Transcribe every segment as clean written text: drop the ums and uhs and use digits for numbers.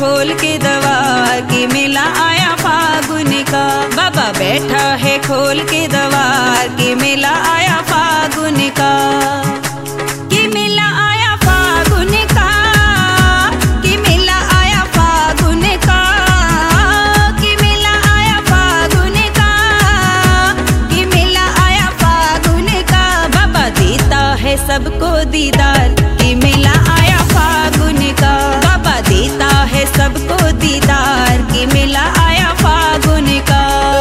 खोल के दवार कि मेला आया फागुन का। बाबा बैठा है खोल के दवार कि मेला आया फागुन का। कि मेला आया फागुन का, कि मेला आया फागुन का, कि मेला आया फागुन का, कि मेला आया फागुन का। बाबा देता है सबको दीदार कि मेला आया फागुन का। बाबा देता है सबको दीदार कि मेला आया फागुन का।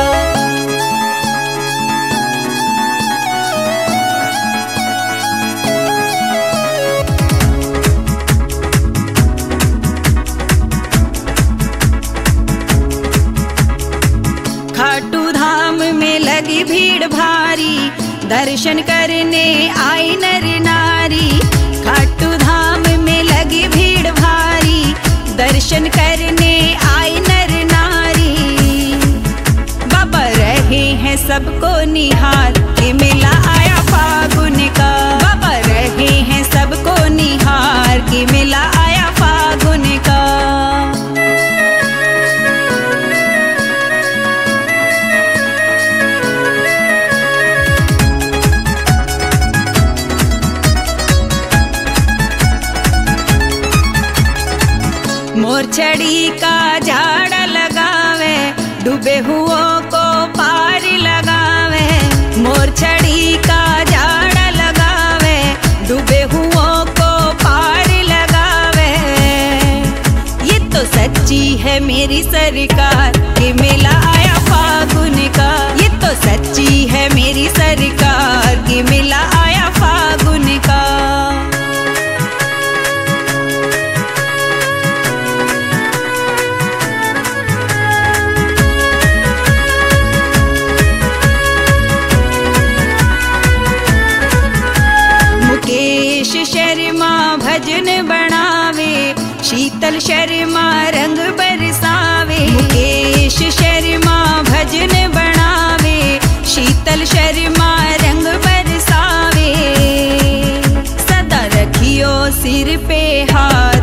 खाटू धाम में लगी भीड़ भारी, दर्शन करने आई नर नारी। खाटू धाम में लगी भीड़ भारी, दर्शन करने आई नर नारी। बाबा रहे हैं सबको निहार कि मेला आया फागुन का। बाबा रहे हैं सबको निहार कि मेला आया फागुन का। मोरछड़ी का झाड़ लगावे, डूबे हुओं को पार लगावे। मोरछड़ी का झाड़ लगावे, डूबे हुओं को पार लगावे। ये तो सच्ची है मेरी सरकार कि मेला आया फागुन का। ये तो सच्ची है मेरी सरकार कि मेला आया फागुन का। मुकेश शर्मा भजन बनावे, शीतल शर्मा रंग बरसावे। मुकेश शर्मा भजन बनावे, शीतल शर्मा रंग बरसावे। सदा रखियो सिर पे हाथ